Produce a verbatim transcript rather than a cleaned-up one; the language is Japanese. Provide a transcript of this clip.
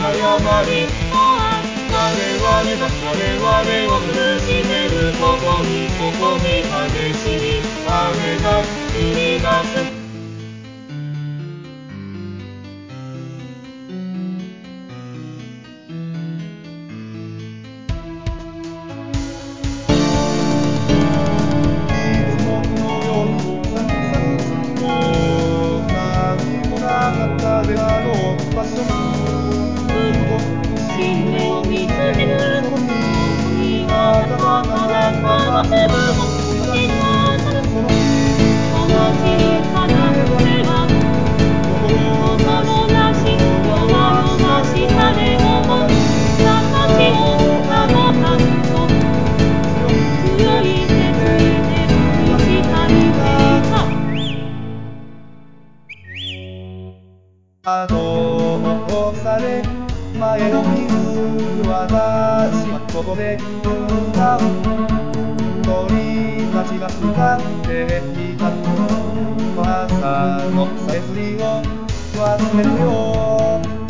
誤り。ああ、我々が我々を苦しめることに、ここに激しい雨が降り出す。夢を見つけるそこには高な川粒も小さなその小さな手は心なし弱々しさで思う形を保たんと強い決意で打ち明けた。 後をされ前を見ず私はここで産んだ鳥たちが歌っていた朝のさえずりを忘れてよ